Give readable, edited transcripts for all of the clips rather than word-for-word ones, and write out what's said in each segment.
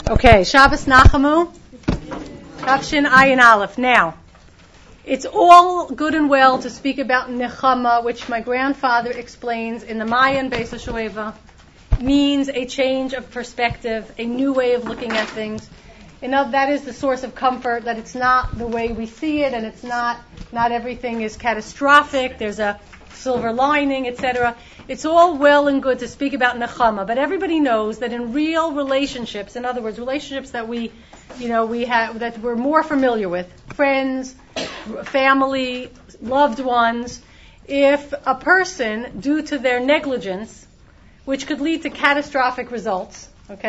Okay, Shabbos Nachamu, Tafshin Ayin Aleph. Now, it's all good and well to speak about Nechama, which my grandfather explains in the Mayan Beis HaShoeva, means a change of perspective, a new way of looking at things. That is the source of comfort, that it's not the way we see it, and it's not everything is catastrophic, there's a silver lining, etc. It's all well and good to speak about Nechama, but everybody knows that in real relationships, in other words, relationships that we have, that we're more familiar with, friends, family, loved ones, if a person, due to their negligence, which could lead to catastrophic results,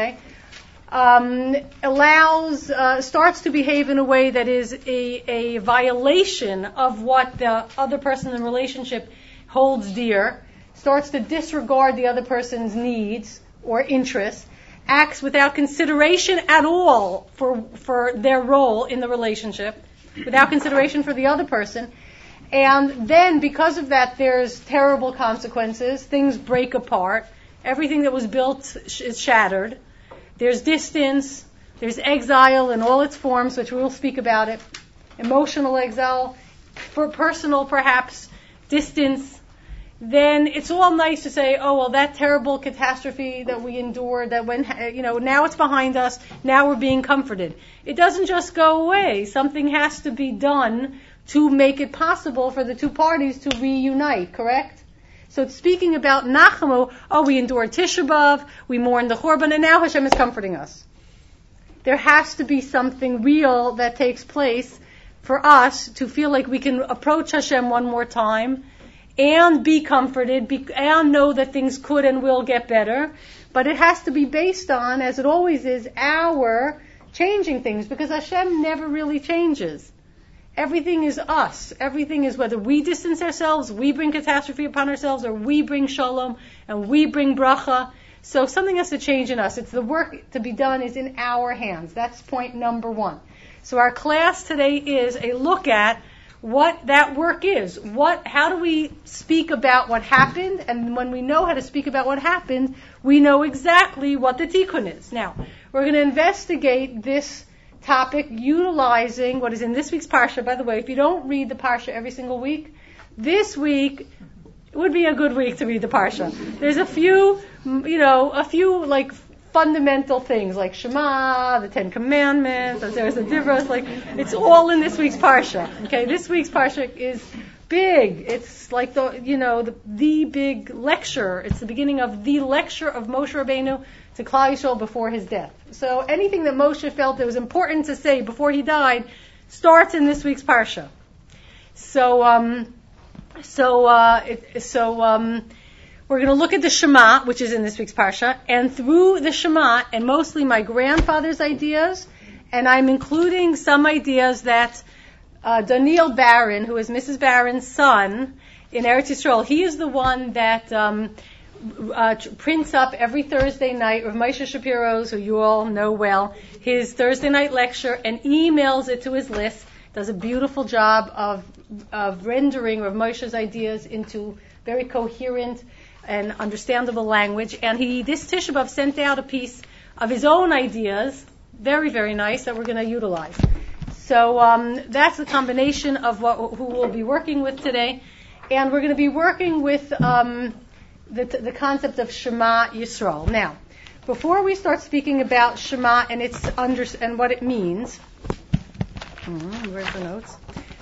starts to behave in a way that is a violation of what the other person in the relationship holds dear, starts to disregard the other person's needs or interests, acts without consideration at all for their role in the relationship, without consideration for the other person, and then because of that there's terrible consequences, things break apart, everything that was built is shattered, there's distance, there's exile in all its forms, which we will speak about it, emotional exile, for personal perhaps distance. Then it's all nice to say, oh, well, that terrible catastrophe that we endured, that now it's behind us, now we're being comforted. It doesn't just go away. Something has to be done to make it possible for the two parties to reunite, correct? So it's speaking about Nachamu, we endured Tisha B'Av, we mourned the Churban, and now Hashem is comforting us. There has to be something real that takes place for us to feel like we can approach Hashem one more time and be comforted, and know that things could and will get better. But it has to be based on, as it always is, our changing things, because Hashem never really changes. Everything is us. Everything is whether we distance ourselves, we bring catastrophe upon ourselves, or we bring shalom, and we bring bracha. So something has to change in us. It's the work to be done is in our hands. That's point number one. So our class today is a look at what that work is. How do we speak about what happened? And when we know how to speak about what happened, we know exactly what the tikkun is. Now, we're going to investigate this topic utilizing what is in this week's parsha. By the way, if you don't read the parsha every single week, this week would be a good week to read the parsha. There's a few like fundamental things like Shema, the Ten Commandments, there's the Divros, it's all in this week's parsha. Okay, this week's parsha is big. It's like the big lecture. It's the beginning of the lecture of Moshe Rabbeinu to Klal Yisrael before his death. So anything that Moshe felt that was important to say before he died starts in this week's parsha. We're going to look at the Shema, which is in this week's parsha, and through the Shema, and mostly my grandfather's ideas, and I'm including some ideas that Daniel Barron, who is Mrs. Barron's son in Eretz Yisrael, he is the one that prints up every Thursday night, Rav Moshe Shapiro's, who you all know well, his Thursday night lecture, and emails it to his list, does a beautiful job of rendering Rav Moshe's ideas into very coherent and understandable language. And this Tisha B'Av sent out a piece of his own ideas, very, very nice, that we're going to utilize. So that's the combination of who we'll be working with today. And we're going to be working with the concept of Shema Yisrael. Now, before we start speaking about Shema and and what it means, where's the notes?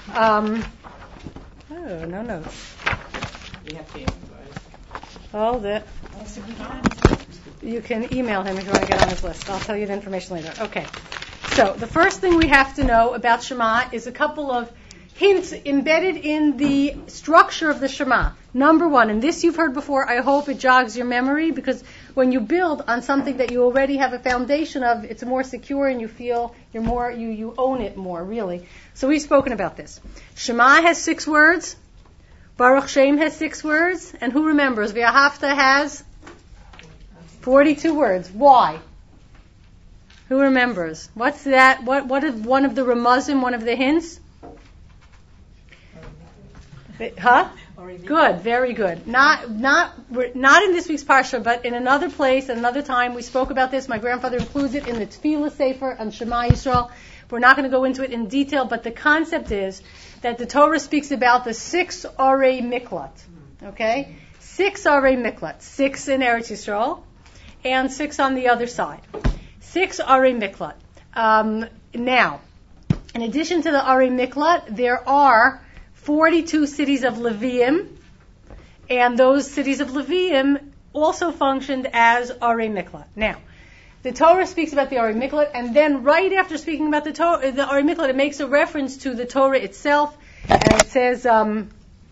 No notes. We have to. Hold it. You can email him if you want to get on his list. I'll tell you the information later. Okay. So the first thing we have to know about Shema is a couple of hints embedded in the structure of the Shema. Number one, and this you've heard before, I hope it jogs your memory, because when you build on something that you already have a foundation of, it's more secure and you feel you own it more, really. So we've spoken about this. Shema has 6 words. Baruch Shem has 6 words, and who remembers? V'ahavta has 42 words. Why? Who remembers? What's that? What is one of the ramazim, one of the hints? Huh? Good, very good. Not in this week's parsha, but in another place, another time. We spoke about this. My grandfather includes it in the Tefillah Sefer and Shema Yisrael. We're not going to go into it in detail, but the concept is that the Torah speaks about the 6 Arei Miklat. Okay? 6 Arei Miklat. 6 in Eretz Yisrael, and 6 on the other side. 6 Arei Miklat. Now, in addition to the Arei Miklat, there are 42 cities of Leviim, and those cities of Leviim also functioned as Arei Miklat. Now, the Torah speaks about the Arei Miklat, and then right after speaking about the Arei Miklat, it makes a reference to the Torah itself, and it says, Zo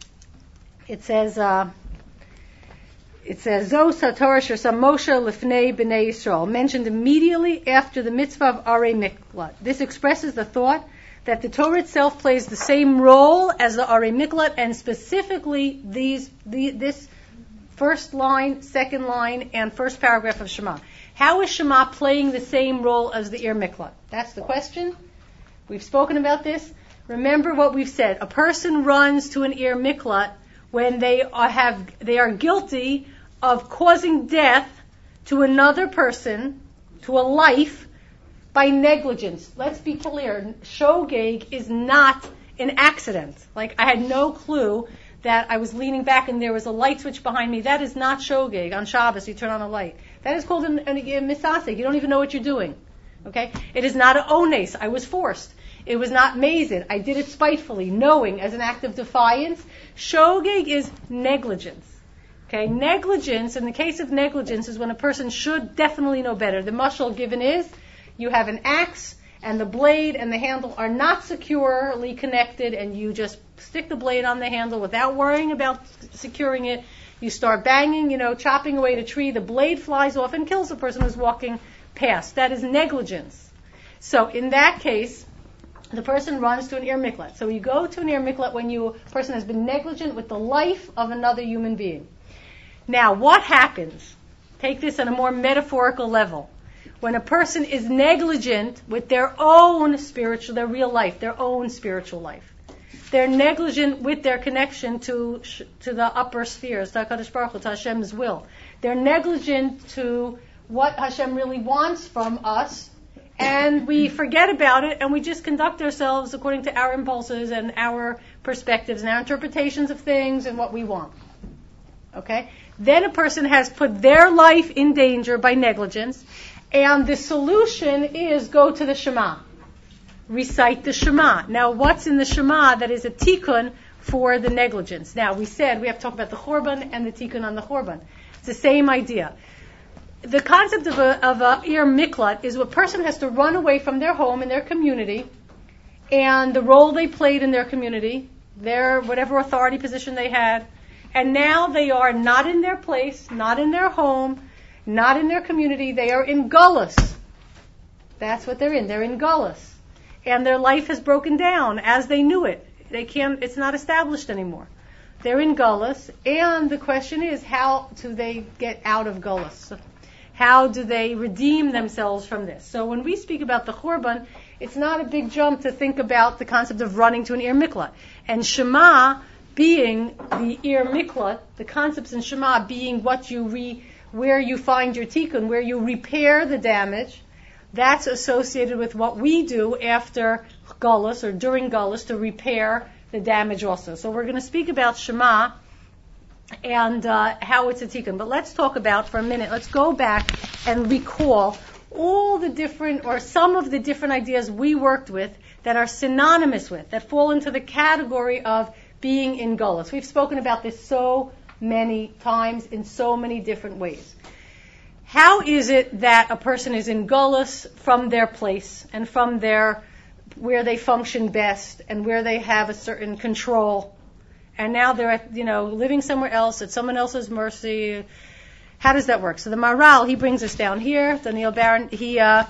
Satorah Shersam Moshe Lifnei B'nei Yisrael, mentioned immediately after the mitzvah of Arei Miklat. This expresses the thought that the Torah itself plays the same role as the Arei Miklat, and specifically this first line, second line, and first paragraph of Shema. How is Shema playing the same role as the Ir Miklat? That's the question. We've spoken about this. Remember what we've said. A person runs to an Ir Miklat when they are guilty of causing death to another person, to a life, by negligence. Let's be clear. Shogeg is not an accident. Like, I had no clue that I was leaning back and there was a light switch behind me. That is not shogeg. On Shabbos, you turn on a light. That is called a misasek. You don't even know what you're doing. Okay? It is not an ones. I was forced. It was not mazid. I did it spitefully, knowing, as an act of defiance. Shogeg is negligence. Okay? Negligence, in the case of negligence, is when a person should definitely know better. The mashal given is, you have an axe, and the blade and the handle are not securely connected, and you just stick the blade on the handle without worrying about securing it. You start banging, chopping away at a tree. The blade flies off and kills the person who's walking past. That is negligence. So in that case, the person runs to an Ir Miklat. So you go to an Ir Miklat when a person has been negligent with the life of another human being. Now, what happens? Take this on a more metaphorical level. When a person is negligent with their own their real life, their own spiritual life. They're negligent with their connection to the upper spheres, to HaKadosh Baruch Hu, to Hashem's will. They're negligent to what Hashem really wants from us, and we forget about it, and we just conduct ourselves according to our impulses and our perspectives and our interpretations of things and what we want. Okay? Then a person has put their life in danger by negligence, and the solution is go to the Shema. Recite the Shema. Now, what's in the Shema that is a tikkun for the negligence? Now, we said we have to talk about the Chorban and the tikkun on the Chorban. It's the same idea. The concept of a Ir Miklat is a person has to run away from their home and their community and the role they played in their community, their whatever authority position they had, and now they are not in their place, not in their home, not in their community. They are in Gullus. That's what they're in. They're in Gullus. And their life has broken down as they knew it. It's not established anymore. They're in Gullus. And the question is, how do they get out of Gullus? How do they redeem themselves from this? So when we speak about the Chorban, it's not a big jump to think about the concept of running to an Ir Miklat. And Shema being the Ir Miklat, the concepts in Shema being where you find your tikkun, where you repair the damage, that's associated with what we do after Gullus or during Gullus to repair the damage also. So we're going to speak about Shema and how it's a tikkun. But let's talk about, for a minute, let's go back and recall all the different, or some of the different ideas we worked with that are synonymous with, that fall into the category of being in Gullus. We've spoken about this so many times in so many different ways. How is it that a person is in Gullus from their place and from where they function best and where they have a certain control, and now they're living somewhere else at someone else's mercy? How does that work? So the Maharal, he brings us down here. Daniel Baron, the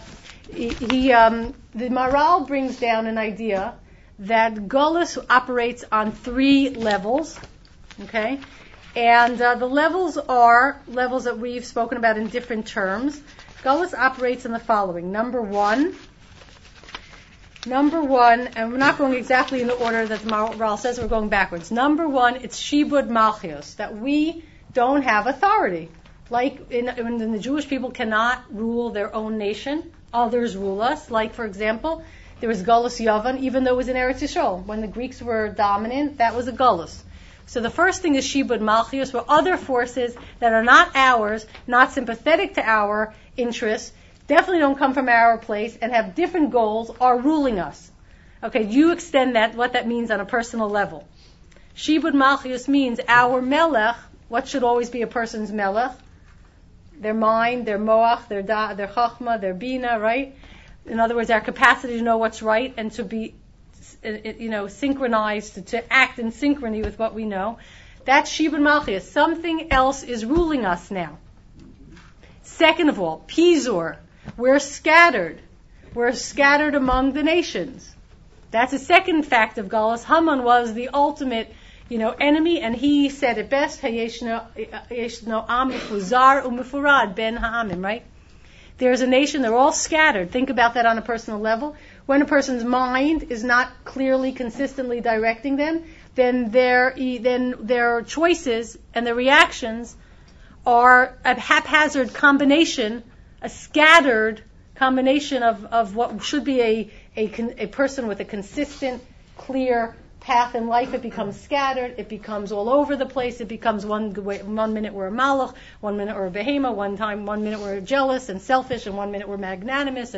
Maharal brings down an idea that Gullus operates on 3 levels. Okay. And the levels are levels that we've spoken about in different terms. Gullus operates in the following. Number 1, Number one, and we're not going exactly in the order that the Maral says, we're going backwards. Number one, it's Shibud Malchios, that we don't have authority. Like when the Jewish people cannot rule their own nation, others rule us. Like, for example, there was Galus Yavan, even though it was in Eretz Yisrael. When the Greeks were dominant, that was a Galus. So the first thing is Shibud Malchios, where other forces that are not ours, not sympathetic to our interests, definitely don't come from our place and have different goals, are ruling us. Okay, you extend that, what that means on a personal level. Shibud Malchios means our melech. What should always be a person's melech? Their mind, their moach, their chachma, their bina, right? In other words, our capacity to know what's right and to be, synchronized, to act in synchrony with what we know. That's Shibud Malchios. Something else is ruling us now. Second of all, Pizur. We're scattered. We're scattered among the nations. That's a second fact of Galus. Haman was the ultimate, enemy, and he said it best, Hayeshno am mifuzar umifurad ben ha'amim, right? There's a nation, they're all scattered. Think about that on a personal level. When a person's mind is not clearly, consistently directing them, then their choices and their reactions are a haphazard combination, a scattered combination of what should be a person with a consistent, clear path in life. It becomes scattered. It becomes all over the place. It becomes one minute we're a malach, 1 minute we're a behema, 1 minute we're jealous and selfish, and 1 minute we're magnanimous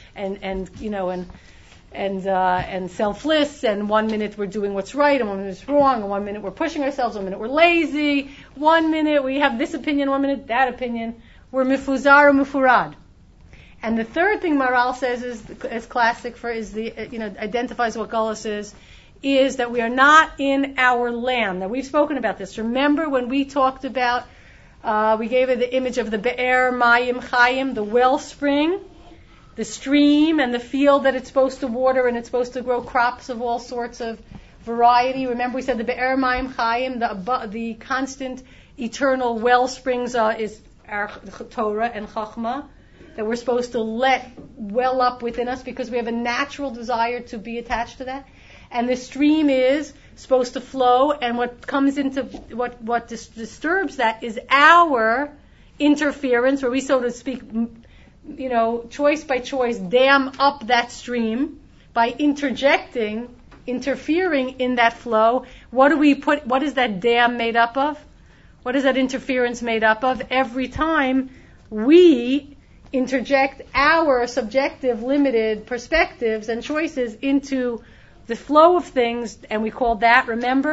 and selfless, and 1 minute we're doing what's right, and 1 minute it's wrong, and 1 minute we're pushing ourselves, 1 minute we're lazy, 1 minute we have this opinion, 1 minute that opinion. We're mifuzar or mufurad. And the third thing Maral says is classic identifies what Galus is that we are not in our land. Now we've spoken about this. Remember when we talked about, we gave it the image of the Be'er Mayim Chayim, the wellspring, the stream, and the field that it's supposed to water, and it's supposed to grow crops of all sorts of variety. Remember we said the Be'er Mayim Chayim, the constant, eternal well springs is our Torah and Chachma, that we're supposed to let well up within us because we have a natural desire to be attached to that. And the stream is supposed to flow, and what comes into, what disturbs that is our interference, where we, so to speak, choice by choice, dam up that stream by interfering in that flow. What is that dam made up of? What is that interference made up of? Every time we interject our subjective, limited perspectives and choices into the flow of things, and we called that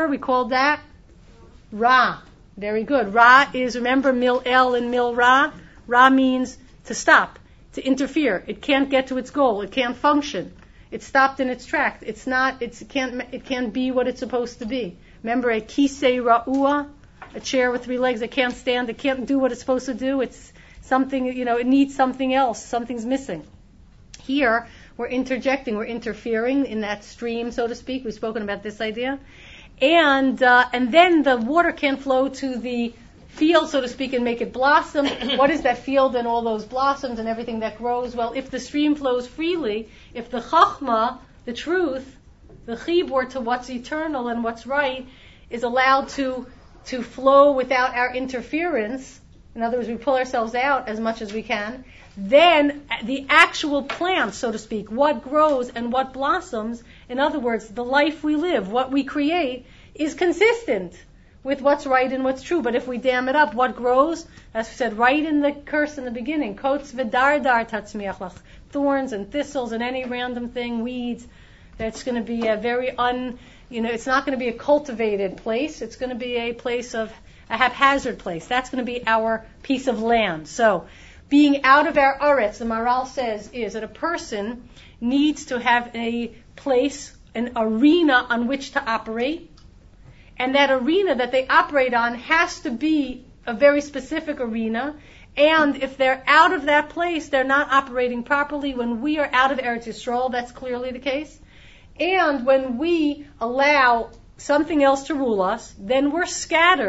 Ra. Very good. Ra is, remember, Mil El and Mil Ra? Ra means to stop, to interfere. It can't get to its goal. It can't function. It's stopped in its track. It can't be what it's supposed to be. Remember, a Kisei Ra'ua, a chair with 3 legs that can't stand, it can't do what it's supposed to do. It's something, it needs something else. Something's missing. Here, we're interjecting, we're interfering in that stream, so to speak. We've spoken about this idea. And then the water can flow to the field, so to speak, and make it blossom. What is that field and all those blossoms and everything that grows? Well, if the stream flows freely, if the chachma, the truth, the chibur to what's eternal and what's right, is allowed to flow without our interference, in other words, we pull ourselves out as much as we can, then the actual plant, so to speak, what grows and what blossoms, in other words, the life we live, what we create, is consistent with what's right and what's true. But if we dam it up, what grows? As we said right in the curse in the beginning, kots v'dardar tatzmiach lach, thorns and thistles and any random thing, weeds. That's going to be a very it's not going to be a cultivated place. It's going to be a place of a haphazard place. That's going to be our piece of land. So, being out of our aretz, the Maral says, is that a person needs to have a place, an arena on which to operate, and that arena that they operate on has to be a very specific arena, and if they're out of that place, they're not operating properly. When we are out of Eretz Yisrael, that's clearly the case. And when we allow something else to rule us, then we're scattered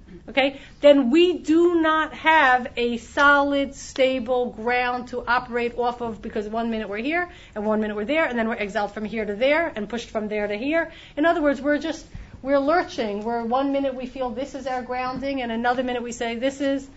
okay, then we do not have a solid, stable ground to operate off of, because 1 minute we're here and 1 minute we're there, and then we're exiled from here to there and pushed from there to here. In other words, we're lurching. Where 1 minute we feel this is our grounding, and another minute we say this is.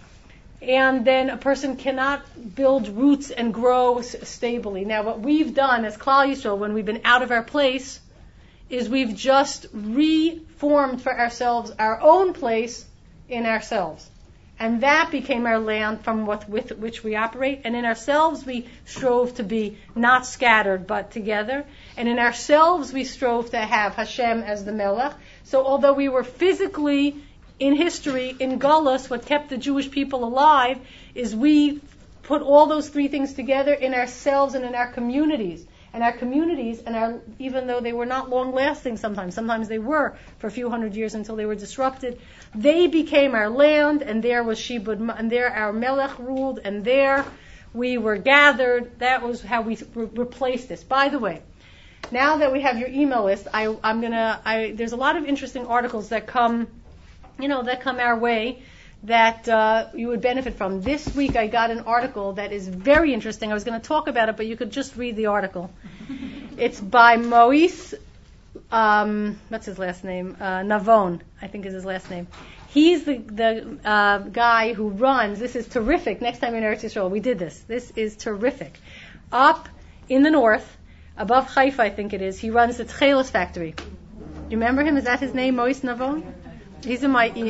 And then a person cannot build roots and grow stably. Now, what we've done as Klal Yisrael, when we've been out of our place, is we've just reformed for ourselves our own place in ourselves. And that became our land from with which we operate. And in ourselves we strove to be not scattered but together. And in ourselves we strove to have Hashem as the Melech. So although we were physically in history, in Gullus, what kept the Jewish people alive is we put all those three things together in ourselves and in our communities. And our communities, even though they were not long-lasting sometimes they were for a few hundred years until they were disrupted, they became our land, and there was Shibud, and there our Melech ruled, and there we were gathered. That was how we replaced this. By the way, now that we have your email list, there's a lot of interesting articles that come our way that you would benefit from. This week I got an article that is very interesting. I was going to talk about it, but you could just read the article. It's by Moise, what's his last name? Navon, I think is his last name. He's the guy who runs, this is terrific, next time in Eretz Yisrael, we did this. This is terrific. Up in the north, above Haifa I think it is, he runs the Tchelos factory. Do you remember him? Is that his name, Moise Navon? He's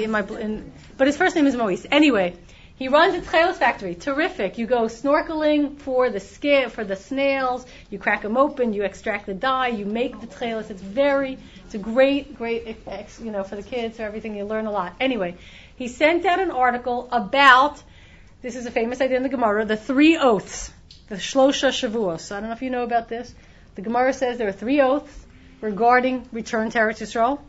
but his first name is Moise. Anyway, he runs a Tchelos factory. Terrific. You go snorkeling for the snails. You crack them open. You extract the dye. You make the Tchelos. It's a great, for the kids, for everything. You learn a lot. Anyway, he sent out an article about, this is a famous idea in the Gemara, the 3 oaths, the Shlosha Shavuos. I don't know if you know about this. The Gemara says there are 3 oaths regarding return to Eretz Yisrael.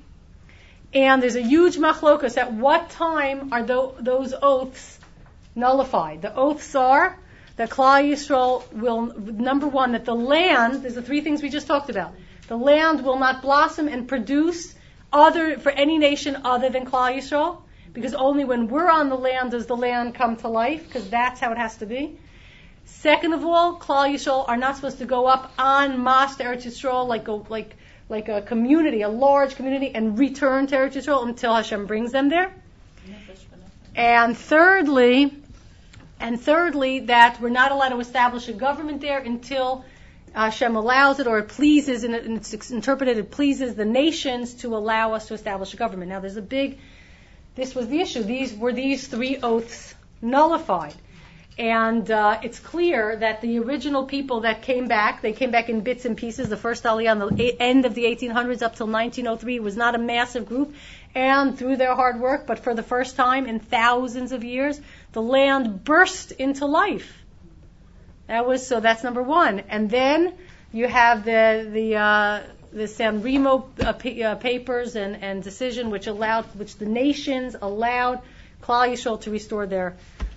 And there's a huge machlokas at what time are those oaths nullified. The oaths are that Klal Yisrael will, number one, that the land, there's the 3 things we just talked about, the land will not blossom and produce for any nation other than Klal Yisrael, because only when we're on the land does the land come to life, because that's how it has to be. Second of all, Klal Yisrael are not supposed to go up en masse to Eretz Yisrael like a community, a large community, and return to Eretz Yisrael until Hashem brings them there. And thirdly, that we're not allowed to establish a government there until Hashem allows it, or it pleases, and it's interpreted, it pleases the nations to allow us to establish a government. Now this was the issue. These 3 oaths nullified. And it's clear that the original people that came back, they came back in bits and pieces. The first Aliyah on the end of the 1800s up till 1903 was not a massive group. And through their hard work, but for the first time in thousands of years, the land burst into life. That's number 1. And then you have the San Remo papers and decision, which the nations allowed Klal Yisrael to restore their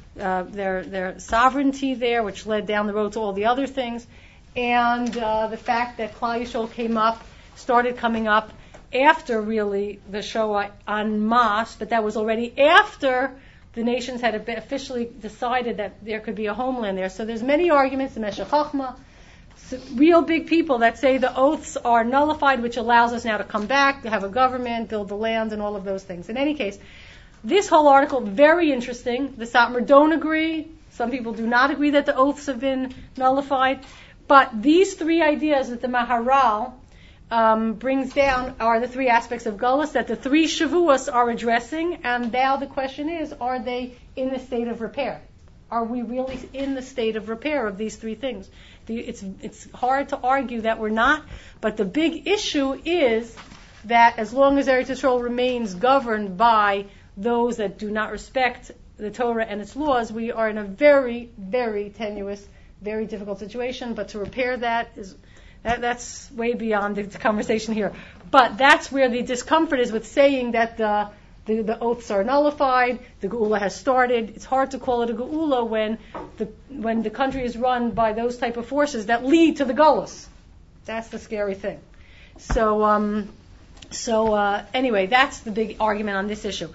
sovereignty there, which led down the road to all the other things, and the fact that Klal Yisrael started coming up after really the Shoah en masse, but that was already after the nations had officially decided that there could be a homeland there. So there's many arguments, the Meshech Chochmah, real big people that say the oaths are nullified, which allows us now to come back, to have a government, build the land, and all of those things. In any case, this whole article, very interesting. The Satmar don't agree. Some people do not agree that the oaths have been nullified. But these 3 ideas that the Maharal brings down are the 3 aspects of Gullus that the 3 Shavuos are addressing. And now the question is, are they in the state of repair? Are we really in the state of repair of these 3 things? It's hard to argue that we're not. But the big issue is that as long as Eretz Yisrael remains governed by those that do not respect the Torah and its laws, we are in a very, very tenuous, very difficult situation. But to repair that's way beyond the conversation here. But that's where the discomfort is with saying that the oaths are nullified, the Geula has started. It's hard to call it a Geula when the country is run by those type of forces that lead to the Gullus. That's the scary thing. So anyway, that's the big argument on this issue.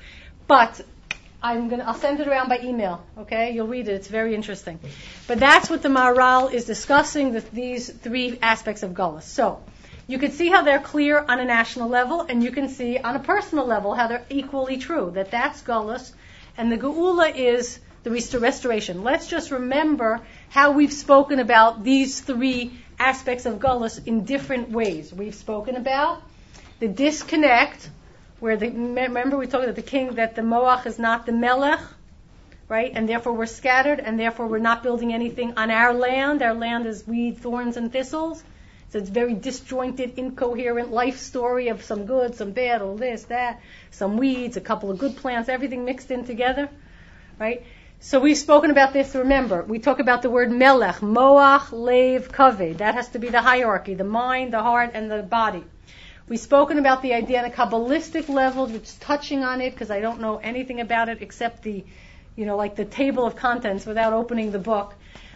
But I'll send it around by email, okay? You'll read it. It's very interesting. But that's what the Maharal is discussing, these three aspects of Gullus. So, you can see how they're clear on a national level, and you can see on a personal level how they're equally true, that's Gullus, and the Geula is the restoration. Let's just remember how we've spoken about these three aspects of Gullus in different ways. We've spoken about the disconnect, where remember we talked about the king, that the Moach is not the Melech, right? And therefore we're scattered, and therefore we're not building anything on our land. Our land is weed, thorns, and thistles. So it's very disjointed, incoherent life story of some good, some bad, all this, that, some weeds, a couple of good plants, everything mixed in together, right? So we've spoken about this. Remember, we talk about the word Melech, Moach, Lev, Kaved. That has to be the hierarchy, the mind, the heart, and the body. We've spoken about the idea on a Kabbalistic level, just touching on it, because I don't know anything about it except like the table of contents without opening the book.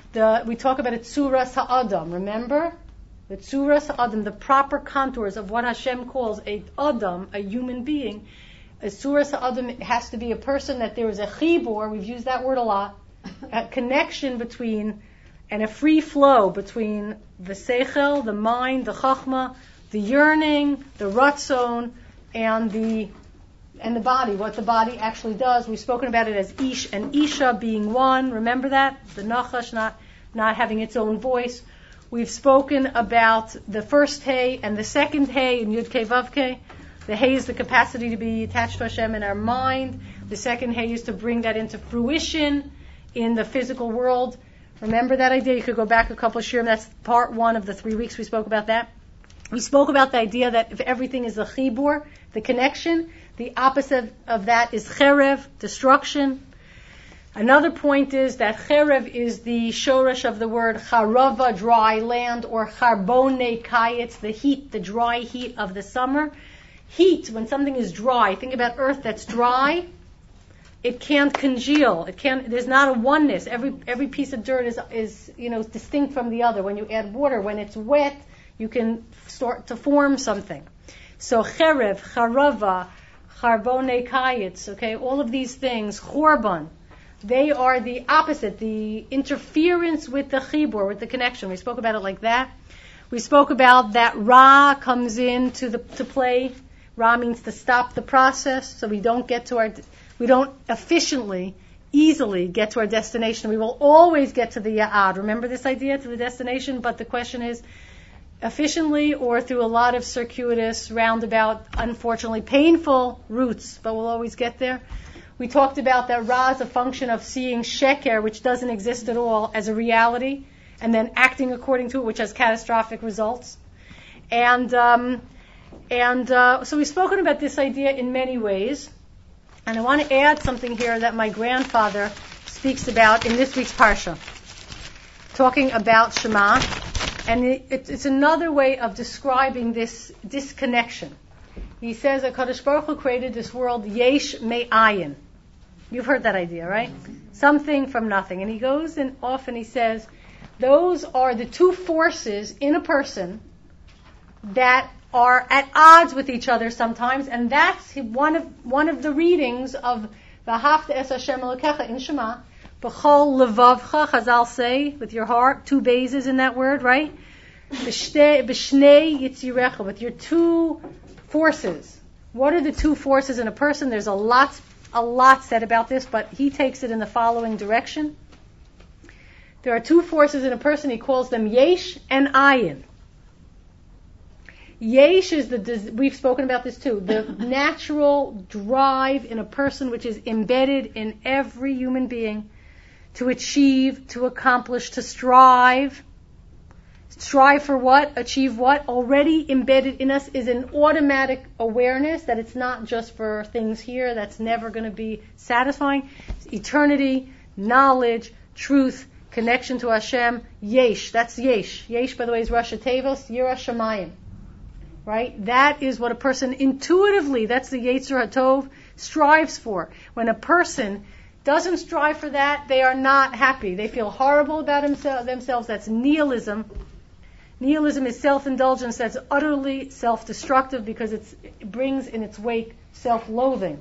We talk about it, Tzuras Ha'adam, remember? The Tzuras Ha'adam, the proper contours of what Hashem calls a Adam, a human being. A Tzuras Ha'adam, it has to be a person that there is a chibur, we've used that word a lot, a connection between, and a free flow between the seichel, the mind, the chachma, the yearning, the ratzon, and the body, what the body actually does. We've spoken about it as Ish and Isha being one. Remember that? The Nachash not having its own voice. We've spoken about the first Hey and the second Hey in Yud Kei Vav Kei. The Hey is the capacity to be attached to Hashem in our mind. The second Hey is to bring that into fruition in the physical world. Remember that idea? You could go back a couple of shiurim. That's part 1 of the 3 weeks we spoke about that. We spoke about the idea that if everything is a chibur, the connection, the opposite of that is cherev, destruction. Another point is that cherev is the shoresh of the word charava, dry land, or charbone kayetz, the heat, the dry heat of the summer. Heat, when something is dry, think about earth that's dry, it can't congeal. There's not a oneness. Every piece of dirt is distinct from the other. When you add water, when it's wet, you can start to form something. So cherev, charava, charbone kayetz, okay, all of these things, chorban, they are the opposite, the interference with the chibur, with the connection. We spoke about it like that. We spoke about that Ra comes in to play. Ra means to stop the process, so we don't efficiently, easily get to our destination. We will always get to the Ya'ad. Remember this idea, to the destination, but the question is, efficiently or through a lot of circuitous, roundabout, unfortunately painful routes, but we'll always get there. We talked about that Ra is a function of seeing sheker, which doesn't exist at all, as a reality, and then acting according to it, which has catastrophic results. And so we've spoken about this idea in many ways. And I want to add something here that my grandfather speaks about in this week's Parsha, talking about Shema. And it's another way of describing this disconnection. He says that HaKadosh Baruch Hu created this world yesh me'ayin. You've heard that idea, right? Something from nothing. And he goes and often he says, those are the two forces in a person that are at odds with each other sometimes, and that's one of the readings of V'ahavta es Hashem Elokecha in Shema. B'chol levavcha, Chazal say, with your heart, 2 bases in that word, right? B'shnei yitzirecha, with your 2 forces. What are the 2 forces in a person? There's a lot said about this, but he takes it in the following direction. There are 2 forces in a person. He calls them yesh and ayin. Yesh is we've spoken about this too, the natural drive in a person which is embedded in every human being to achieve, to accomplish, to strive. Strive for what? Achieve what? Already embedded in us is an automatic awareness that it's not just for things here, that's never going to be satisfying. It's eternity, knowledge, truth, connection to Hashem. Yesh, that's Yesh. Yesh, by the way, is Rosh Tevos, Yirah Shamayim. Right? That is what a person intuitively, that's the Yetzer HaTov, strives for. When a person doesn't strive for that, they are not happy. They feel horrible about themselves. That's nihilism. Nihilism is self-indulgence that's utterly self-destructive because it brings in its wake self-loathing.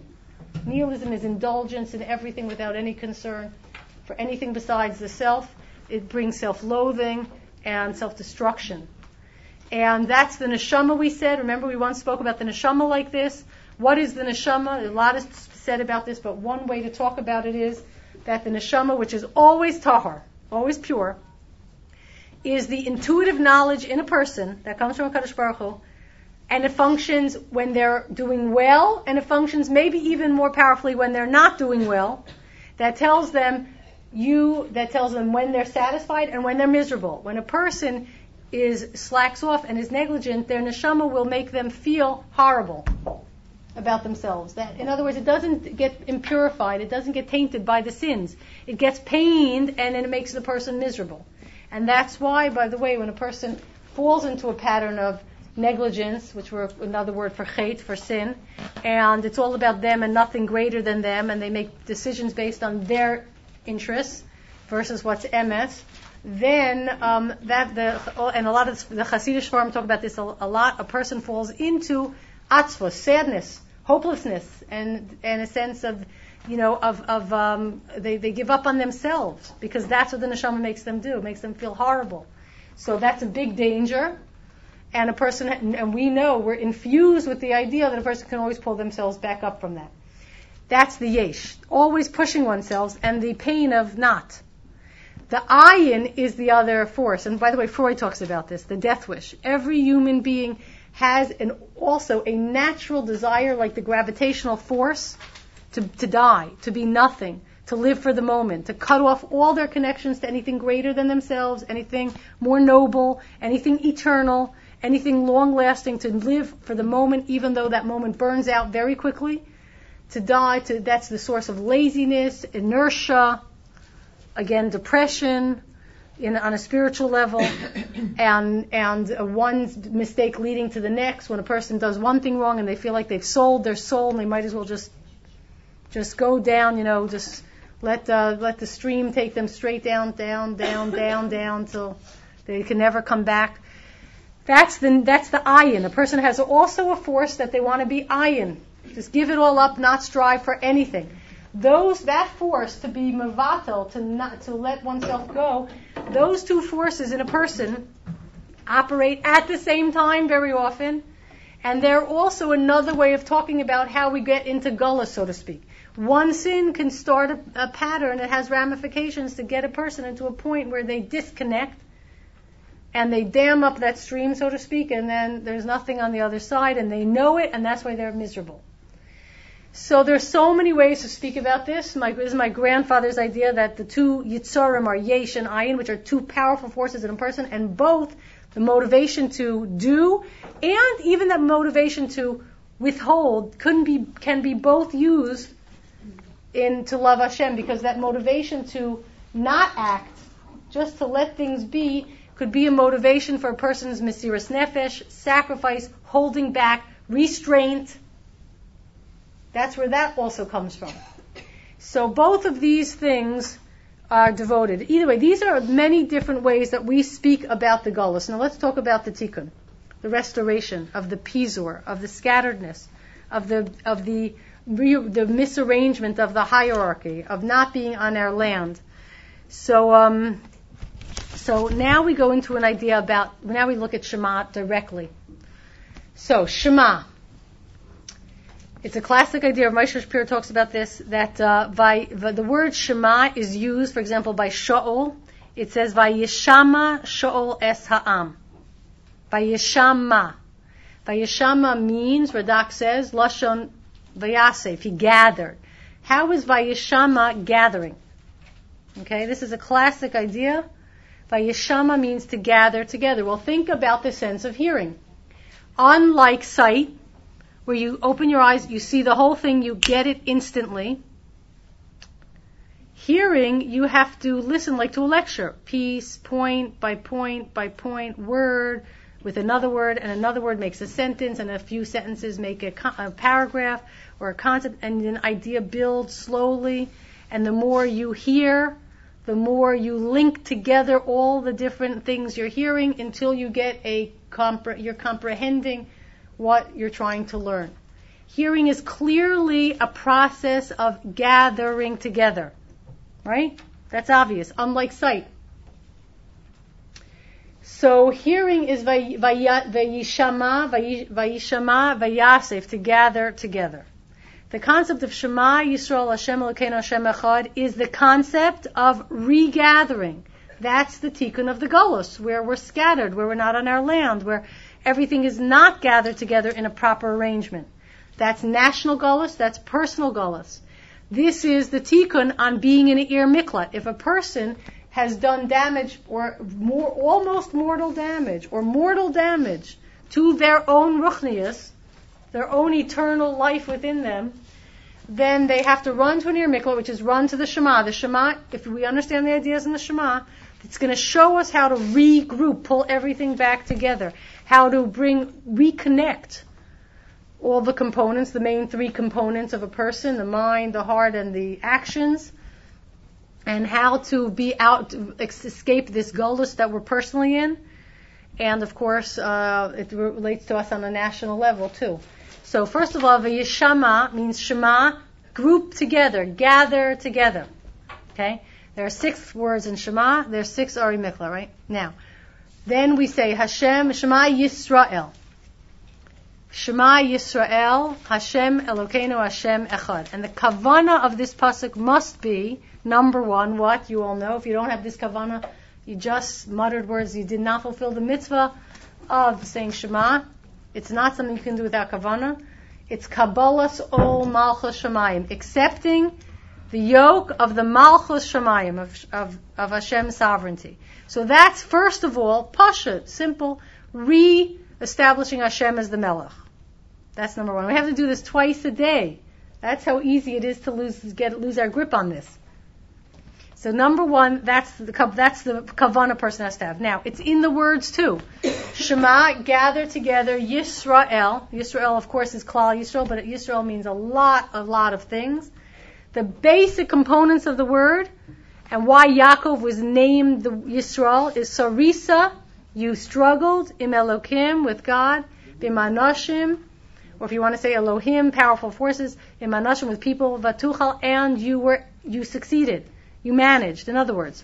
Nihilism is indulgence in everything without any concern for anything besides the self. It brings self-loathing and self-destruction. And that's the neshama, we said. Remember, we once spoke about the neshama like this. What is the neshama? A lot is said about this, but one way to talk about it is that the neshama, which is always tahar, always pure, is the intuitive knowledge in a person that comes from HaKadosh Baruch Hu, and it functions when they're doing well, and it functions maybe even more powerfully when they're not doing well. That tells them when they're satisfied and when they're miserable. When a person slacks off and is negligent, their neshama will make them feel horrible about themselves. In other words, it doesn't get impurified, it doesn't get tainted by the sins. It gets pained, and then it makes the person miserable. And that's why, by the way, when a person falls into a pattern of negligence, which were another word for chet, for sin, and it's all about them and nothing greater than them, and they make decisions based on their interests versus what's emes, then and a lot of the Hasidic Sfarim talk about this a lot. A person falls into atzvos, sadness, hopelessness, and a sense of they give up on themselves, because that's what the neshama makes them do. It makes them feel horrible. So that's a big danger. And we know we're infused with the idea that a person can always pull themselves back up from that. That's the yesh, always pushing oneself, and the pain of not. The ayin is the other force. And by the way, Freud talks about this, the death wish. Every human being has also a natural desire, like the gravitational force, to die, to be nothing, to live for the moment, to cut off all their connections to anything greater than themselves, anything more noble, anything eternal, anything long-lasting, to live for the moment, even though that moment burns out very quickly. To die, that's the source of laziness, inertia, again, depression, on a spiritual level, and one mistake leading to the next. When a person does one thing wrong and they feel like they've sold their soul, and they might as well just go down, just let the stream take them straight down, till they can never come back. That's the ayin. A person has also a force that they want to be ayin. Just give it all up, not strive for anything. That force to be mavatal, to let oneself go, those two forces in a person operate at the same time very often, and they're also another way of talking about how we get into gullah, so to speak. One sin can start a pattern that has ramifications to get a person into a point where they disconnect and they dam up that stream, so to speak, and then there's nothing on the other side, and they know it, and that's why they're miserable. So there's so many ways to speak about this. This is my grandfather's idea that the two Yitzorim are Yesh and Ayin, which are two powerful forces in a person, and both the motivation to do and even that motivation to withhold can be both used to love Hashem, because that motivation to not act, just to let things be, could be a motivation for a person's mesiras nefesh, sacrifice, holding back, restraint. That's where that also comes from. So both of these things are devoted. Either way, these are many different ways that we speak about the gullus. Now let's talk about the tikkun, the restoration of the pizur, of the scatteredness, of the misarrangement of the hierarchy, of not being on our land. So now we go into an idea now we look at Shema directly. So Shema. It's a classic idea. Moshe Shapiro talks about this, that the word Shema is used, for example, by Shaul. It says, Vayeshama Shaul es ha'am. Vayeshama. Vayeshama means, Radak says, Lashon Vayasef, he gathered. How is Vayeshama gathering? Okay, this is a classic idea. Vayeshama means to gather together. Well, think about the sense of hearing. Unlike sight, where you open your eyes, you see the whole thing, you get it instantly. Hearing, you have to listen like to a lecture. Piece, point by point by point, word with another word, and another word makes a sentence, and a few sentences make a paragraph or a concept, and an idea builds slowly. And the more you hear, the more you link together all the different things you're hearing until you get you're comprehending what you're trying to learn. Hearing is clearly a process of gathering together. Right? That's obvious, unlike sight. So hearing is vayishama, vayasef, to gather together. The concept of Shema Yisrael Hashem Elokeinu Hashem Echad is the concept of regathering. That's the tikkun of the Golus, where we're scattered, where we're not on our land, where everything is not gathered together in a proper arrangement. That's national Golus, that's personal Golus. This is the tikkun on being in an Ir Miklat. If a person has done damage, or almost mortal damage, or mortal damage to their own ruchnius, their own eternal life within them, then they have to run to an Ir Miklat, which is run to the Shema. The Shema, if we understand the ideas in the Shema, it's going to show us how to regroup, pull everything back together, how to reconnect all the components, the main three components of a person, the mind, the heart, and the actions, and how to escape this golus that we're personally in. And of course, it relates to us on a national level too. So first of all, Vayishama means Shema, group together, gather together. Okay? There are 6 words in Shema, there are 6 Ari Mikla, right? Now, then we say Hashem, Shema Yisrael. Shema Yisrael, Hashem Elokeinu Hashem Echad. And the kavana of this pasuk must be, number 1, what? You all know. If you don't have this kavana, you just muttered words, you did not fulfill the mitzvah of saying Shema. It's not something you can do without kavana. It's Kabbalas Ol Malchus Shemayim, accepting the yoke of the Malchus Shemayim, of Hashem's sovereignty. So that's, first of all, Pasha, simple, re-establishing Hashem as the Melech. That's number 1. We have to do this twice a day. That's how easy it is to lose our grip on this. So number 1, that's the kavana person has to have. Now, it's in the words too. Shema, gather together, Yisrael. Yisrael, of course, is Klal Yisrael, but Yisrael means a lot of things. The basic components of the word, and why Yaakov was named the Yisrael, is Sarisa, you struggled, Im Elokim, with God, B'manashim, or if you want to say Elohim, powerful forces, Im Manashim, with people, Vatuchal, and you succeeded. You managed, in other words.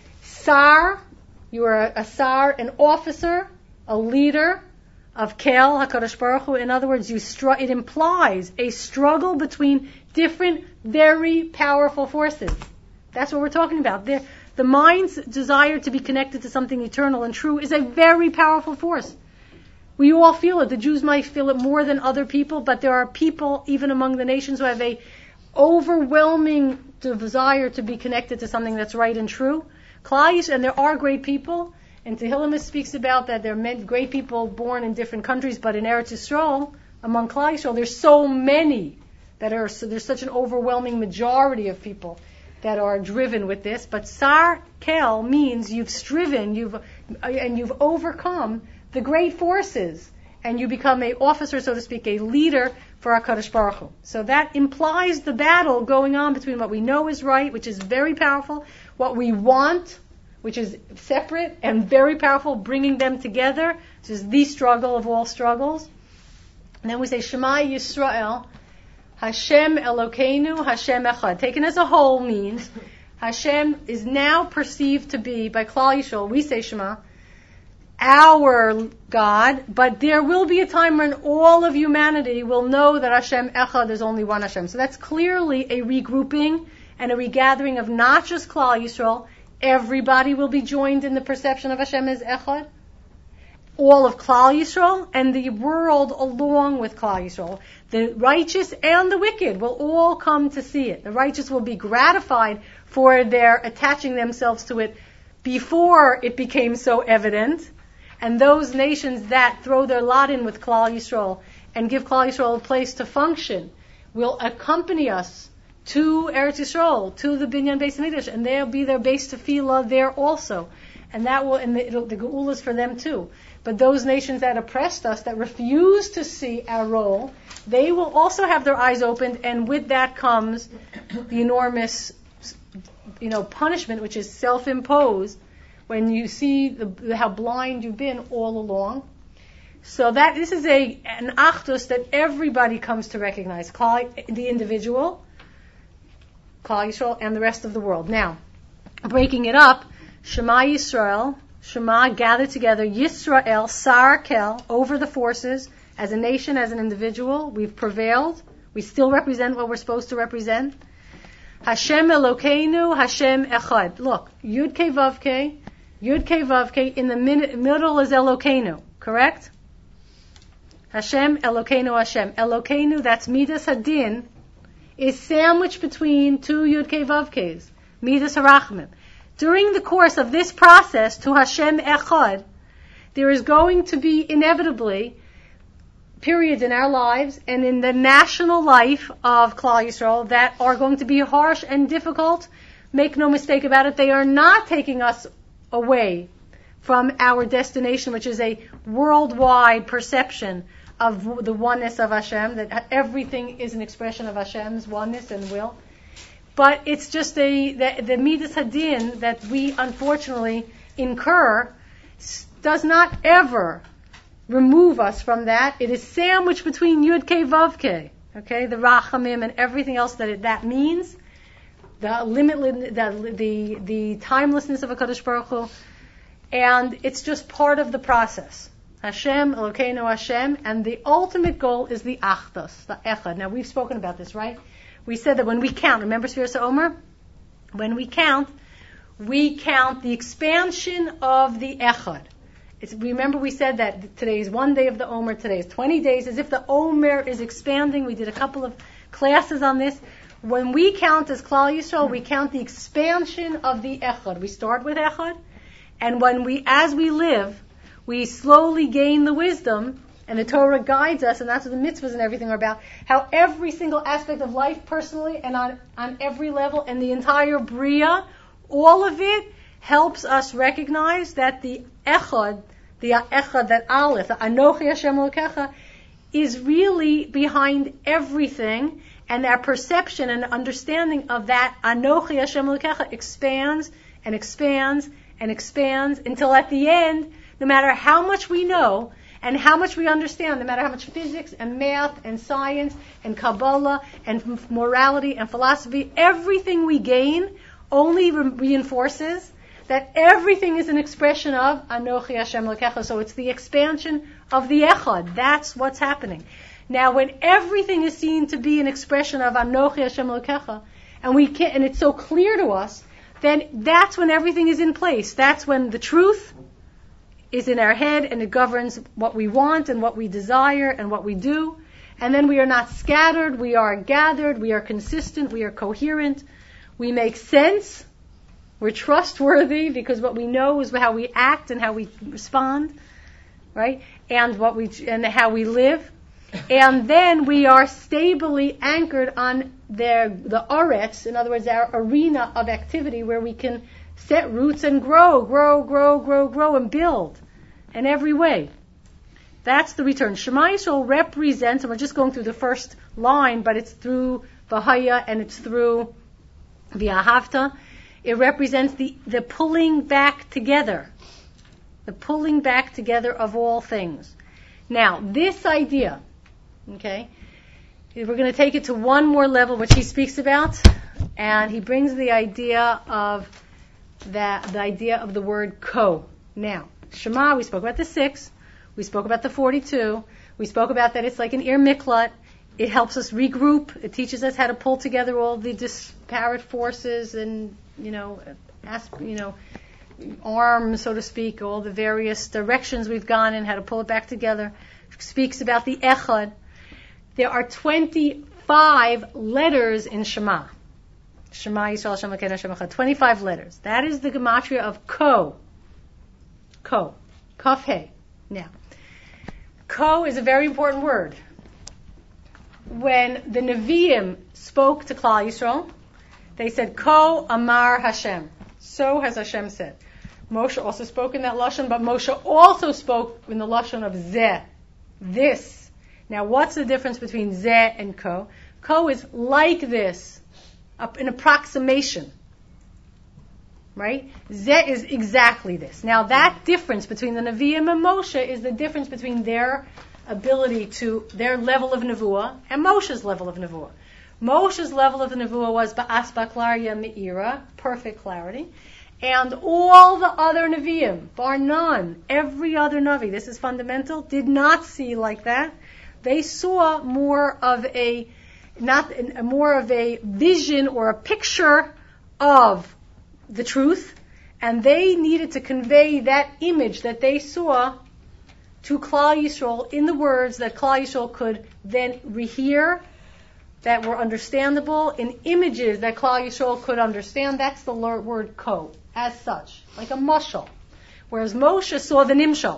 Sar, you were a Sar, an officer, a leader of Kel, HaKadosh Baruch Hu. In other words, it implies a struggle between different, very powerful forces. That's what we're talking about. The mind's desire to be connected to something eternal and true is a very powerful force. We all feel it. The Jews might feel it more than other people, but there are people, even among the nations, who have a overwhelming desire to be connected to something that's right and true. And there are great people, and Tehillim speaks about that there are great people born in different countries, but in Eretz Yisrael, among Klal Yisrael, there's so many there's such an overwhelming majority of people that are driven with this. But Sar Kel means you've striven, you've overcome the great forces, and you become an officer, so to speak, a leader for HaKadosh Baruch Hu. So that implies the battle going on between what we know is right, which is very powerful, what we want, which is separate and very powerful, bringing them together, which is the struggle of all struggles. And then we say Shema Yisrael, Hashem Elokeinu, Hashem Echad. Taken as a whole means Hashem is now perceived to be, by Klal Yisrael, we say Shema, our God, but there will be a time when all of humanity will know that Hashem Echad, there's only one Hashem. So that's clearly a regrouping and a regathering of not just Klal Yisrael. Everybody will be joined in the perception of Hashem as Echad. All of Klal Yisrael and the world along with Klal Yisrael. The righteous and the wicked will all come to see it. The righteous will be gratified for their attaching themselves to it before it became so evident. And those nations that throw their lot in with Klal Yisrael and give Klal Yisrael a place to function will accompany us to Eretz Yisrael, to the Binyan Beis Hamikdash, and they'll be their base tefillah there also. And that will, and the Geula is for them too. But those nations that oppressed us, that refuse to see our role, they will also have their eyes opened, and with that comes the enormous, punishment, which is self-imposed, when you see how blind you've been all along. So this is an achdus that everybody comes to recognize, the individual, Klal Yisrael, and the rest of the world. Now, breaking it up, Shema Yisrael, Shema gathered together, Yisrael, Sarakel, over the forces, as a nation, as an individual. We've prevailed. We still represent what we're supposed to represent. Hashem Elokeinu, Hashem Echad. Look, Yud Kei Vav Kei, in the middle is Elokeinu, correct? Hashem Elokeinu Hashem. Elokeinu, that's Midas Hadin, is sandwiched between two Yud Kei Vav Keis, Midas Harachmim. During the course of this process to Hashem Echad, there is going to be inevitably periods in our lives and in the national life of Klal Yisrael that are going to be harsh and difficult. Make no mistake about it, they are not taking us away from our destination, which is a worldwide perception of the oneness of Hashem, that everything is an expression of Hashem's oneness and will. But it's just the Midas Hadin that we unfortunately incur does not ever remove us from that. It is sandwiched between Yud Kei Vav Kei, okay, the Rachamim and everything else that means, the limitless, the timelessness of HaKadosh Baruch Hu, and it's just part of the process. Hashem, Elokeinu Hashem, and the ultimate goal is the Achdus, the Echad. Now we've spoken about this, right? We said that when we count, remember Sfiras HaOmer? When we count the expansion of the Echad. Remember we said that today is one day of the Omer, today is 20 days, as if the Omer is expanding. We did a couple of classes on this. When we count as Klal Yisrael, we count the expansion of the Echad. We start with Echad, and as we live, we slowly gain the wisdom, and the Torah guides us, and that's what the mitzvahs and everything are about, how every single aspect of life personally and on every level, and the entire Bria, all of it helps us recognize that the Echad, that Aleph, the Anochi Hashem Elokecha, is really behind everything, and our perception and understanding of that Anochi Hashem Elokecha expands and expands and expands until at the end, no matter how much we know and how much we understand, no matter how much physics and math and science and Kabbalah and morality and philosophy, everything we gain only reinforces that everything is an expression of Anochi Hashem Elokecha. So it's the expansion of the Echad. That's what's happening. Now, when everything is seen to be an expression of Anochi Hashem Elokecha, and it's so clear to us, then that's when everything is in place. That's when the truth is in our head and it governs what we want and what we desire and what we do. And then we are not scattered, we are gathered, we are consistent, we are coherent, we make sense, we're trustworthy because what we know is how we act and how we respond, right? And how we live. And then we are stably anchored on the aretz, in other words, our arena of activity where we can set roots and grow and build in every way. That's the return. Shema Yisrael represents, and we're just going through the first line, but it's through Vahaya and it's through V'ahavta. It represents the pulling back together. The pulling back together of all things. Now, this idea, okay, we're going to take it to one more level, which he speaks about, and he brings the idea of the idea of the word ko. Now, Shema, we spoke about the 6, we spoke about the 42, we spoke about that it's like an ir miklat. It helps us regroup. It teaches us how to pull together all the disparate forces and, arms, so to speak, all the various directions we've gone in, how to pull it back together. It speaks about the echad. There are 25 letters in Shema. Shema Yisrael Hashem Elokeinu Hashem Echad. 25 letters. That is the gematria of ko. Ko. Kaf He. Now, ko is a very important word. When the Nevi'im spoke to Klal Yisrael, they said, Ko Amar Hashem. So has Hashem said. Moshe also spoke in that lashon, but Moshe also spoke in the lashon of Zeh. This. Now, what's the difference between Zeh and Ko? Ko is like this, an approximation. Right? Zeh is exactly this. Now that difference between the Nevi'im and Moshe is the difference between their ability to, their level of Nevuah and Moshe's level of Nevuah. Moshe's level of Nevuah was Ba'as Baklaria Me'ira, perfect clarity. And all the other Nevi'im, bar none, every other Navi, this is fundamental, did not see like that. They saw more of a vision or a picture of the truth, and they needed to convey that image that they saw to Klal Yisrael in the words that Klal Yisrael could then rehear, that were understandable, in images that Klal Yisrael could understand. That's the word ko, as such, like a mashal. Whereas Moshe saw the nimshal.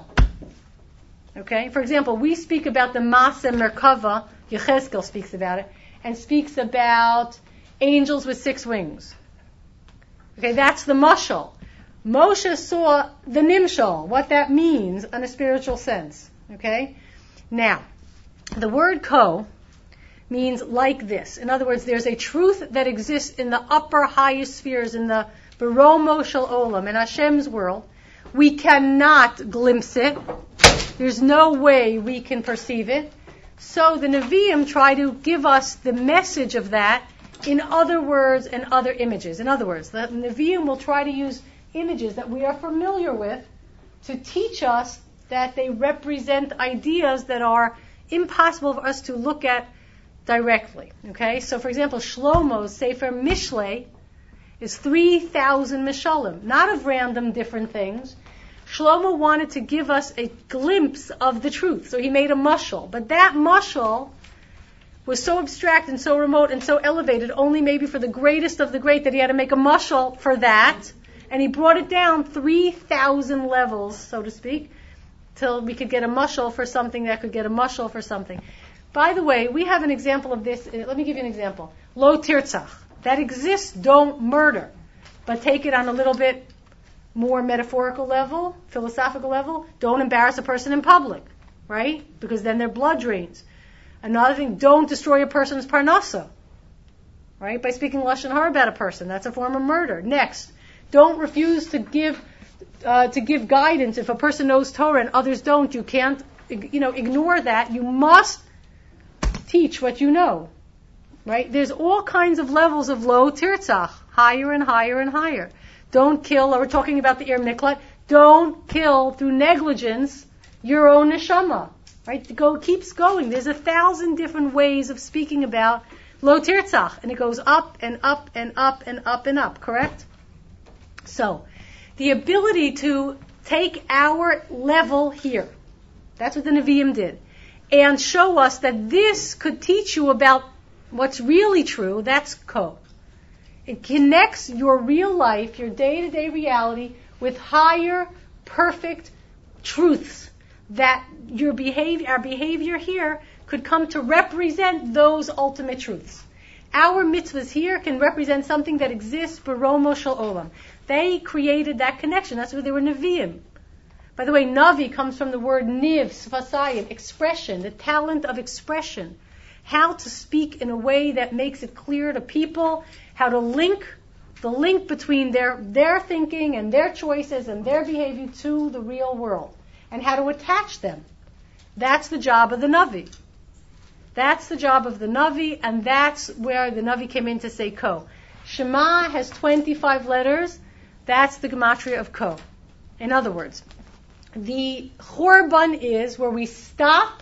Okay? For example, we speak about the Maaseh Merkava, Yechezkel speaks about it, and speaks about angels with 6 wings. Okay, that's the mashal. Moshe saw the nimshal, what that means in a spiritual sense. Okay? Now, the word ko means like this. In other words, there's a truth that exists in the upper, highest spheres, in the Baromo Shel Olam, in Hashem's world. We cannot glimpse it. There's no way we can perceive it. So the Nevi'im try to give us the message of that in other words and other images. In other words, the Nevi'im will try to use images that we are familiar with to teach us that they represent ideas that are impossible for us to look at directly. Okay? So for example, Shlomo's Sefer Mishlei is 3,000 mishalim, not of random different things. Shlomo wanted to give us a glimpse of the truth, so he made a mashal. But that mashal was so abstract and so remote and so elevated, only maybe for the greatest of the great, that he had to make a mashal for that, and he brought it down 3,000 levels, so to speak, till we could get a mashal for something that could get a mashal for something. By the way, we have an example of this. Let me give you an example. Lo tirtzach. That exists, don't murder. But take it on a little bit more metaphorical level, philosophical level. Don't embarrass a person in public, right? Because then their blood drains. Another thing, don't destroy a person's parnasa, right? By speaking lashon hara about a person. That's a form of murder. Next, don't refuse to give guidance if a person knows Torah and others don't. You can't, ignore that. You must teach what you know, right? There's all kinds of levels of lo tirtzach, higher and higher and higher. Don't kill, or we're talking about the Ir Miklat, don't kill through negligence your own neshama, right? Keeps going. There's 1,000 different ways of speaking about lo tirtzach, and it goes up and up and up and up and up, correct? So, the ability to take our level here, that's what the Nevi'im did, and show us that this could teach you about what's really true, that's ko. It connects your real life, your day-to-day reality, with higher, perfect truths that our behavior here could come to represent those ultimate truths. Our mitzvahs here can represent something that exists baromo shel olam. They created that connection. That's why they were Nevi'im. By the way, Navi comes from the word niv, sfasayim, expression, the talent of expression. How to speak in a way that makes it clear to people, how to link the link between their thinking and their choices and their behavior to the real world, and how to attach them. That's the job of the Navi. That's the job of the Navi, and that's where the Navi came in to say ko. Shema has 25 letters. That's the gematria of ko. In other words, the Chorban is where we stop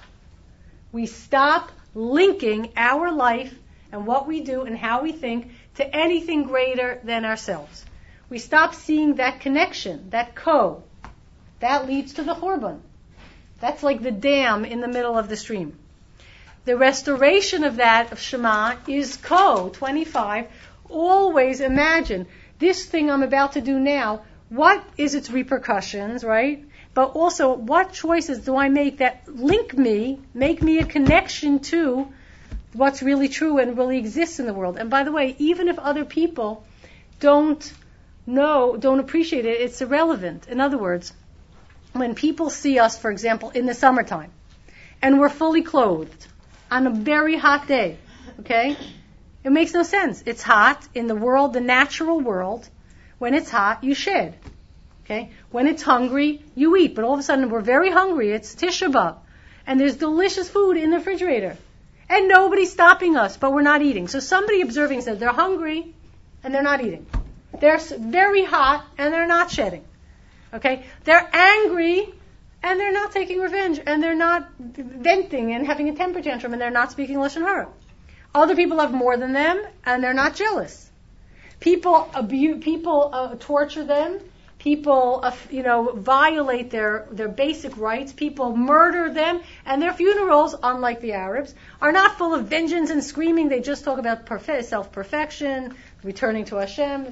linking our life and what we do and how we think to anything greater than ourselves. We stop seeing that connection, that ko. That leads to the Chorban. That's like the dam in the middle of the stream. The restoration of that, of Shema, is ko, 25. Always imagine, this thing I'm about to do now, what is its repercussions, right? But also, what choices do I make that make me a connection to what's really true and really exists in the world? And by the way, even if other people don't appreciate it, it's irrelevant. In other words, when people see us, for example, in the summertime, and we're fully clothed on a very hot day, okay? It makes no sense. It's hot in the world, the natural world. When it's hot, you shed. Okay? When it's hungry, you eat. But all of a sudden, we're very hungry. It's Tisha B'Av. And there's delicious food in the refrigerator. And nobody's stopping us, but we're not eating. So somebody observing says they're hungry and they're not eating. They're very hot and they're not shedding. Okay? They're angry and they're not taking revenge and they're not venting and having a temper tantrum and they're not speaking Lashon Hara. Other people have more than them and they're not jealous. People torture them. People, violate their basic rights. People murder them. And their funerals, unlike the Arabs, are not full of vengeance and screaming. They just talk about self-perfection, returning to Hashem.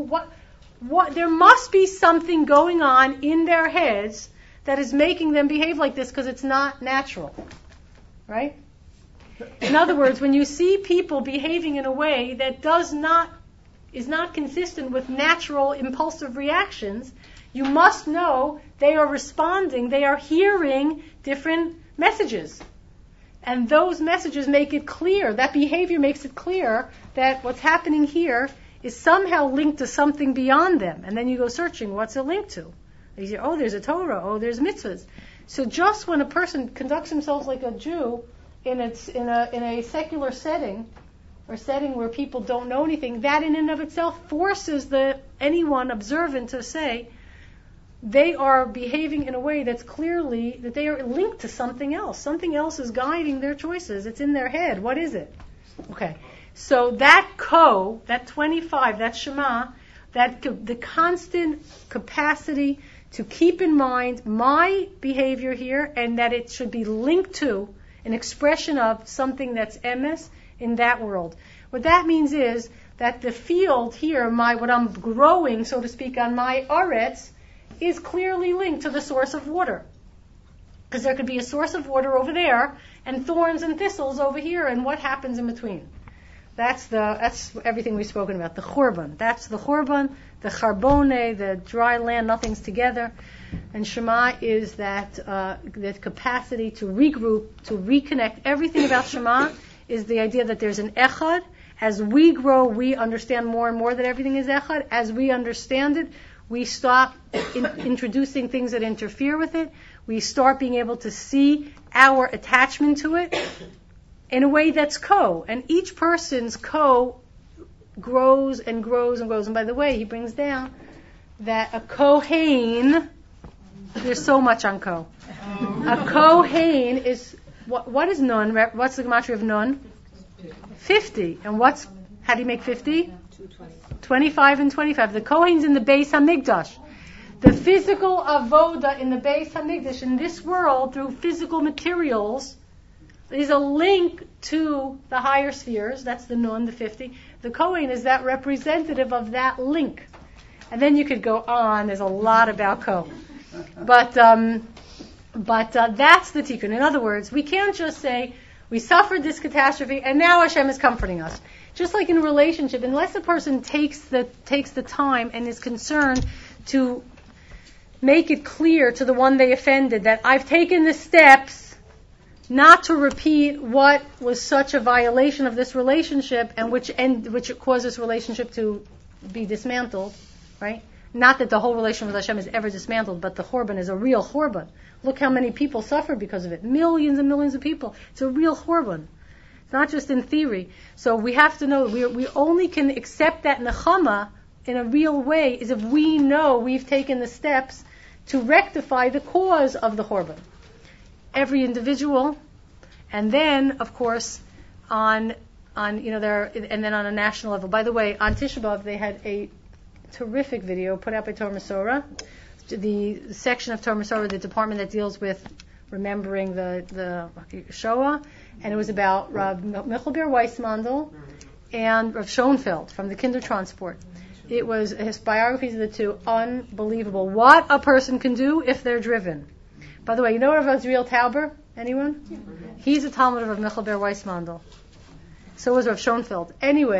There must be something going on in their heads that is making them behave like this because it's not natural. Right? In other words, when you see people behaving in a way that is not consistent with natural impulsive reactions, you must know they are responding, they are hearing different messages. And those messages make it clear, that behavior makes it clear that what's happening here is somehow linked to something beyond them. And then you go searching, what's it linked to? You say, there's a Torah, there's mitzvahs. So just when a person conducts himself like a Jew in a secular setting, or setting where people don't know anything, that in and of itself forces anyone observant to say they are behaving in a way that's clearly that they are linked to something else. Something else is guiding their choices. It's in their head. What is it? Okay. So that 25, that Shema, the constant capacity to keep in mind my behavior here and that it should be linked to an expression of something that's emes, in that world. What that means is that the field here, what I'm growing, so to speak, on my aretz, is clearly linked to the source of water. Because there could be a source of water over there, and thorns and thistles over here, and what happens in between. That's everything we've spoken about. The churban. That's the churban, the charbone, the dry land, nothing's together. And Shema is that capacity to regroup, to reconnect. Everything about Shema is the idea that there's an echad. As we grow, we understand more and more that everything is echad. As we understand it, we stop introducing things that interfere with it. We start being able to see our attachment to it in a way that's ko. And each person's ko grows and grows and grows. And by the way, he brings down that a kohen, there's so much on ko. A kohen is... What is nun? What's the gematria of nun? 50. And how do you make 50? 25 and 25. The Kohen's in the Beis HaMikdash. The physical avoda in the Beis HaMikdash in this world through physical materials is a link to the higher spheres. That's the nun, the 50. The Kohen is that representative of that link. And then you could go on. There's a lot about Ko. But that's the tikkun. In other words, we can't just say, we suffered this catastrophe and now Hashem is comforting us. Just like in a relationship, unless a person takes the time and is concerned to make it clear to the one they offended that I've taken the steps not to repeat what was such a violation of this relationship and which caused this relationship to be dismantled, right? Not that the whole relation with Hashem is ever dismantled, but the churban is a real churban. Look how many people suffer because of it. Millions and millions of people. It's a real churban. It's not just in theory. So we have to know we only can accept that nechama in a real way is if we know we've taken the steps to rectify the cause of the churban. Every individual, and then of course on and then on a national level. By the way, on Tisha B'Av they had a terrific video put out by Torah Masorah. The section of Torah Masorah, the department that deals with remembering the Shoah, and it was about Rav Michelber Weissmandel and Rav Schoenfeld from the Kindertransport. It was his biographies of the two, unbelievable. What a person can do if they're driven. By the way, you know Rav Azriel Tauber? Anyone? He's a Talmud of Rav Michelber Weissmandel. So was Rav Schoenfeld.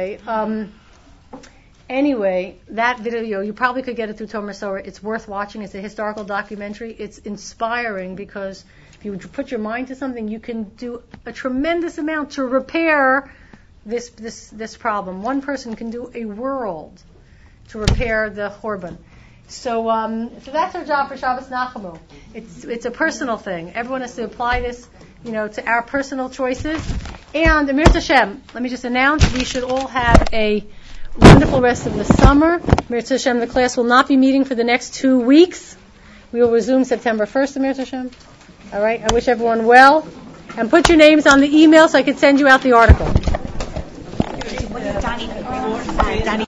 Anyway, that video, you probably could get it through Torah Masorah. It's worth watching. It's a historical documentary. It's inspiring because if you put your mind to something, you can do a tremendous amount to repair this problem. One person can do a world to repair the Churban. So that's our job for Shabbos Nachamu. It's a personal thing. Everyone has to apply this, to our personal choices. And Mir Hashem, let me just announce, we should all have a wonderful rest of the summer. Mir Hashem, the class will not be meeting for the next 2 weeks. We will resume September 1st, Mir Hashem. All right, I wish everyone well. And put your names on the email so I can send you out the article. Donnie.